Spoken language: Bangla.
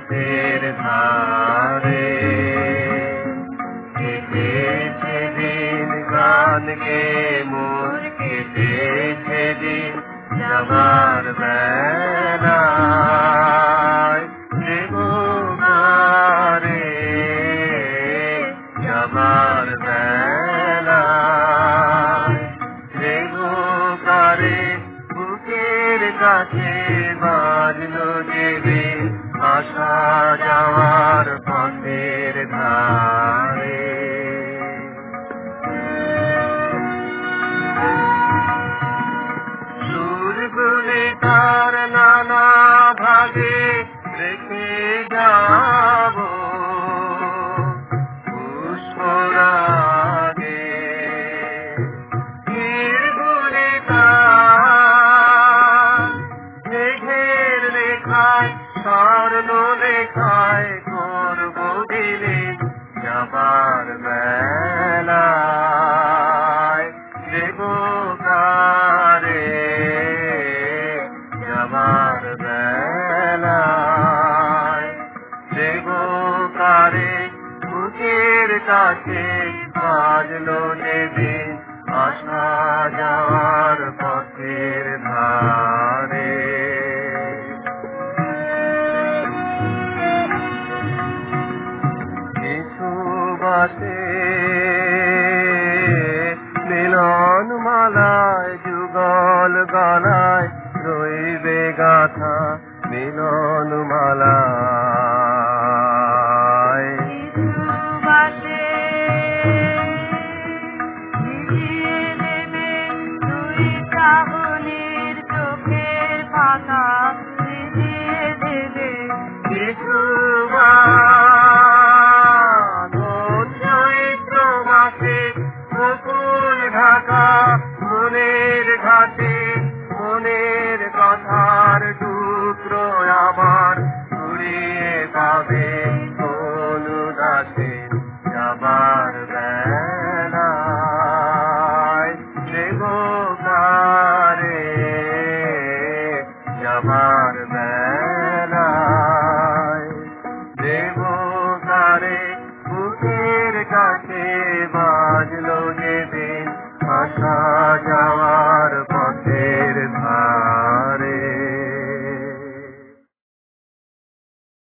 পথের ধারে কেটেছে দিন গান গে মোর কেটেছে দিন যাবার বেলায় দেবগারে যাবার বেলায় দেবগারে বুকের কাছে বাজলো দেবে আসা যাওয়ার পথের ধারে সুরগুলি তার নানা ভাগে রেখে যাব পুষ্পরাগে তীরগুলি তার মেঘের লেখায় স্বর্ণ লেখায় করব দিলে যাবার বেলায় দেবগারে যাবার বেলায় দেবগারে বুকের কাছে বাজলো দেবে আসা যাওয়ার পথের ধারে কিছু বাসে মিলন মালায় যুগল গলায় রইবে গাথা মিলন মালায় কিছু চৈত্র মাসে বকুল ঢাকা মনের ঘাটে মনের কথার টুকরো আবার ঘুরিয়ে পাবে কোন দাসে যাবার বেলায় দেবগারে যাবার বেলায় দেবগারে বুকের কাছে বাজলো দেবে আসা যাওয়ার